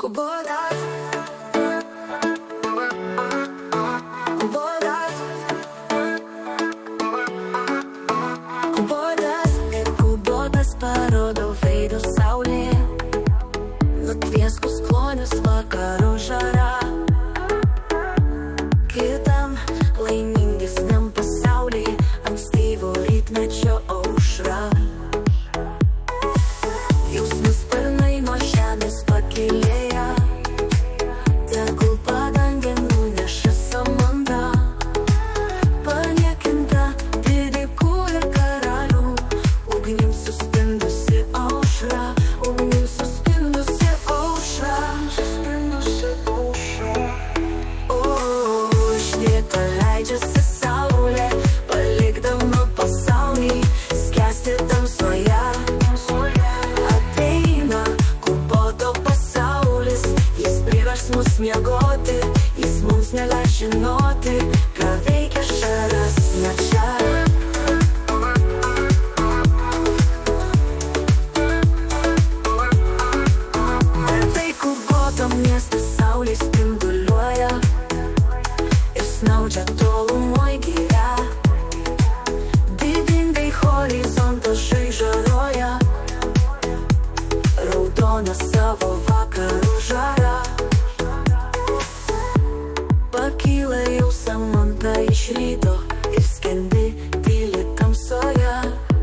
Kubotas, Kubotas, Kubotas, Kubotas parodo veido saulė, nutvieskus klonius vakarų žara. Kitam laimingesniam pasauly ankstyvo rytmečio aušra. Jausmų sparnai nuo žemės pakilėja, tegul padangę nuneša samanda. Paniekinta didikų ir karalių, ugnim suspindusi aušra, ugnim suspindusi aušra. O, uždėta leidžiasi saulė, palikdama pasaulį skęsti tamsoje. Mus miegoti, jis mums neleis žinoti, ką veikia šaras načia. Bet tai Kuboto miestas saulė spinduliuoja ir snaudžia tolumoj giria. Didingai horizontas žaižaroja, raudona savo vakarų žara. Pakyla jau samanta iš ryto ir skendi tyli tamsoje.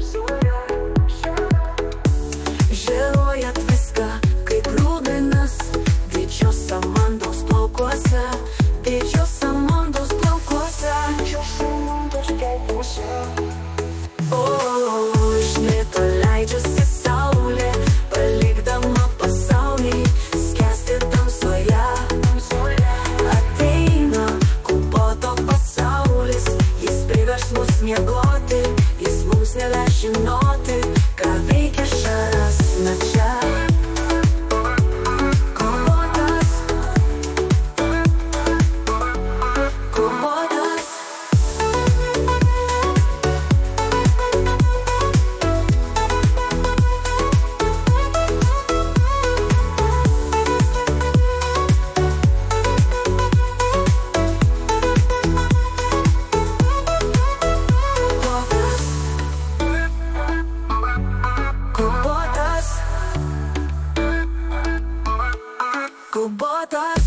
Žėruojat viską kaip rudenas didžios samandos plaukuose, didžios samandos plaukuose. O, užmėto leidžiasi saulė, palikdama pasaulį skęsti tamsoje. Mus miegoti, jis mums neleis žinoti, ką veikia šaras načia. Kubotas, Kubotas, Kubotas.